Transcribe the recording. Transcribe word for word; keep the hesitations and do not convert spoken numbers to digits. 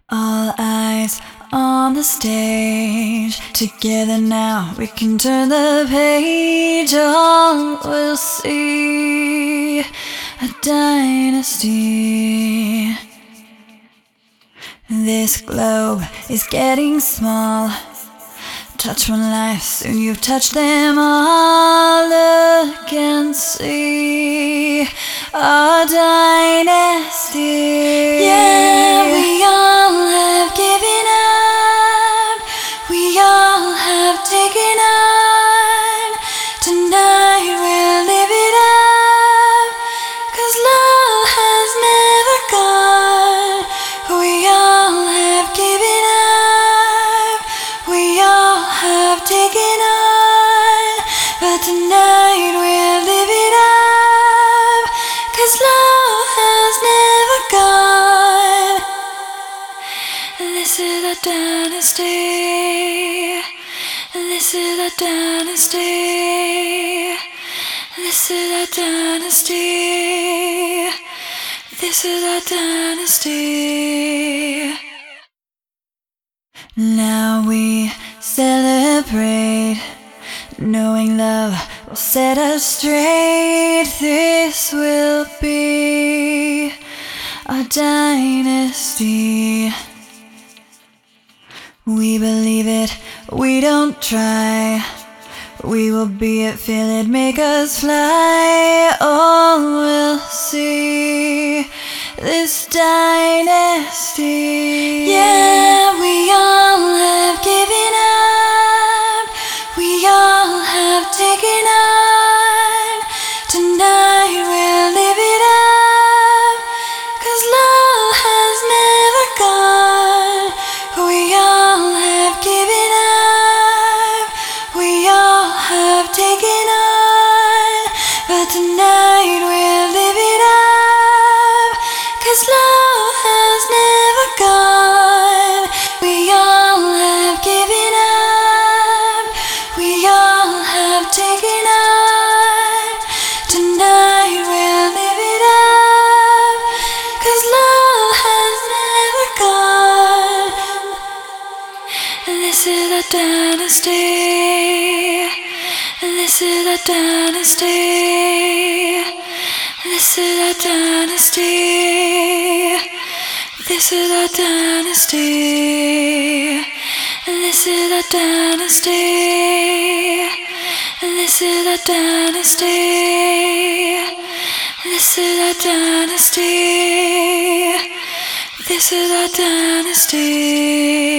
All eyes on the stage. Together now we can turn the page. All will see a dynasty. This globe is getting small. Touch one life, soon you've touched them all. Look and see a dynasty. Yeah, we all have given up. We all have taken on. Tonight we'll live it up, 'cause love has never gone. We all have given up. We all have taken on. But tonight we'll live it up, 'cause love has never gone. This is a dynasty. This is a dynasty. This is a dynasty. This is a dynasty. Now we celebrate, knowing love will set us straight. This will be a dynasty. We believe it, we don't try. We will be it, feel it, make us fly. All will see this dynasty. Yeah, we all have given up. We all have taken on. Tonight we'll live it up, 'cause love has never gone. We all have given up. We all have taken on. But tonight we'll live it up, 'cause love has never gone. We all have given up. We all have taken on. Tonight we'll live it up, 'cause love has never gone. This is a dynasty. This is a dynasty. This is a dynasty. This is a dynasty. This is a dynasty. This is a dynasty. This is a dynasty. This is a dynasty.